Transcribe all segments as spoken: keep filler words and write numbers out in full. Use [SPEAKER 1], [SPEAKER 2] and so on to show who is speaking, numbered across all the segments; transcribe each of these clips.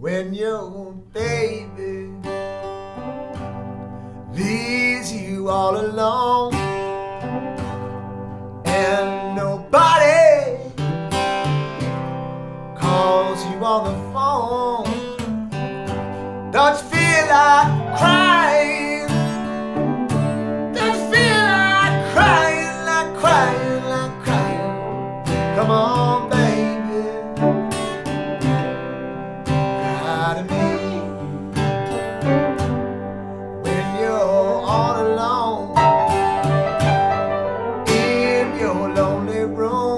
[SPEAKER 1] when your baby leaves you all alone and nobody calls you on the phone. Don't you feel like crying? Don't you feel like crying, like crying, like crying? Come on, baby, cry to me when you're all alone in your lonely room,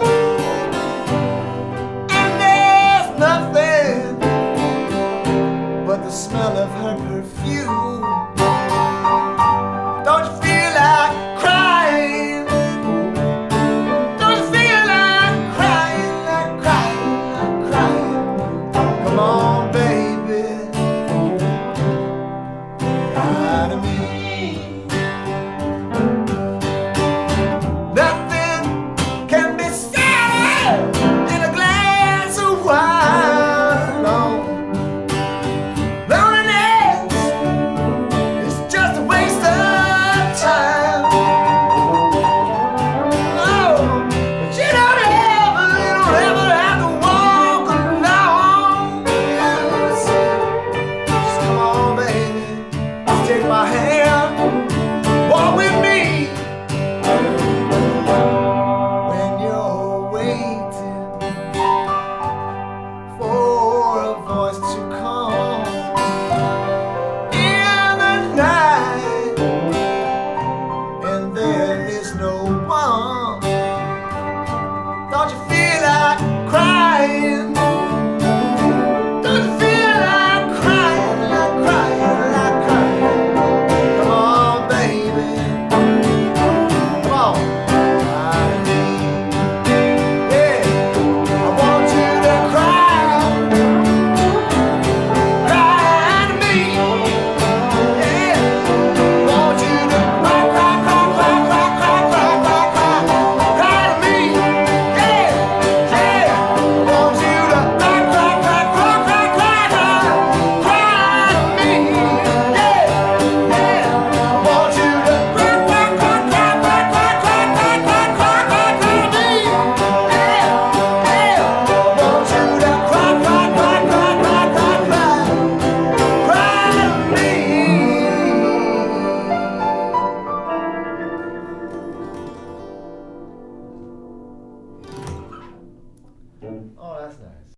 [SPEAKER 1] and there's nothing but the smell of her perfume. Don't you feel like crying? Don't you feel like crying, like crying, like crying? Come on, baby, cry to me. Nothing can be said in a glass of wine alone. Loneliness is just a waste of time. No, but you don't ever, you don't ever have to walk alone. Yes. Just come on, baby, just take my hand, walk with me when you're waiting for a voice to come in the night, and there is no one. Don't you feel like crying? Don't you feel like crying, like crying, like crying? Come on, baby, come on, cry to me. Yeah, I want you to cry, cry to me. Yeah, want you to cry, cry, cry, cry, cry, cry, cry, cry, cry, cry to me. Yeah, yeah, want you to cry, cry, cry, cry, cry, cry, cry, cry to me. Yeah, yeah, want you to cry, cry, cry, cry, cry, cry, cry, cry, cry, cry, cry, cry to me. Yeah, yeah, want you to cry, cry, cry, cry, cry, cry, cry, cry to me. Oh, that's nice.